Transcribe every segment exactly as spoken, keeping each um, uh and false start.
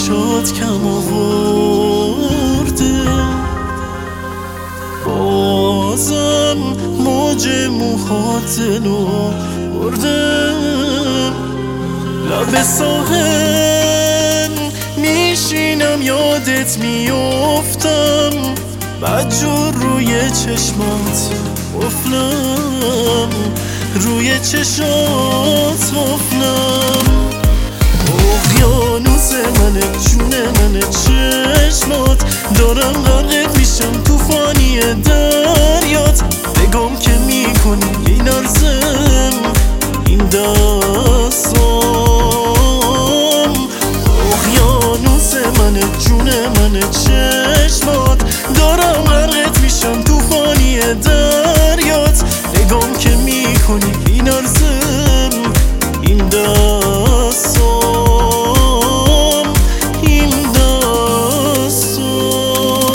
چشات کم آورده، بازم موج موهات دلو برده. لب ساحل میشینم یادت میافتم، بدجور روی چشمات قفلم، روی چشات قفلم. اقیانوس منه، جون منه، چشمات دارم غرقت میشم توفانی دریات. نگام که میکنی میلرزم این دستام. اقیانوس منه، جون منه، چشمات دارم غرقت میشم توفانی دریات. نگام که میکنی میلرزم این دستام، این دستام.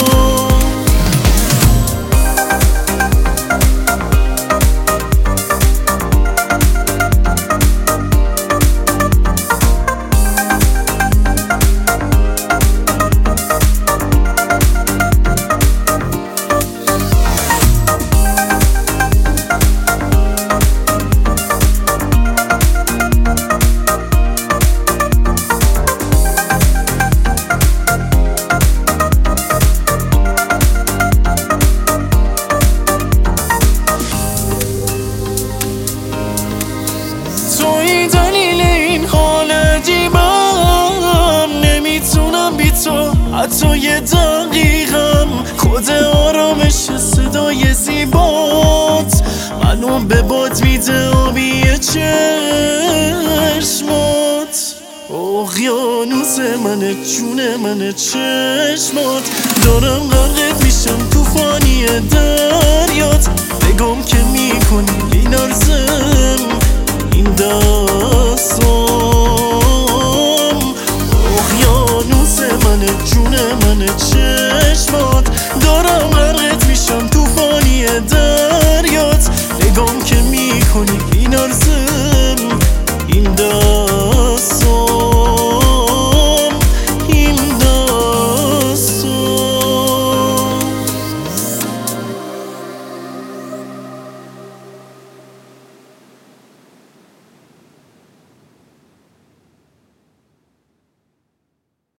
توی دلیل این حال عجیبم، نمیتونم بی تو حتی یه دقیقم. کد آرامش صدای زیبات منو به باد میده، آبی چشمات. اقیانوس منه، جون منه، چشمات دارم غرقت میشم توفانی دریات.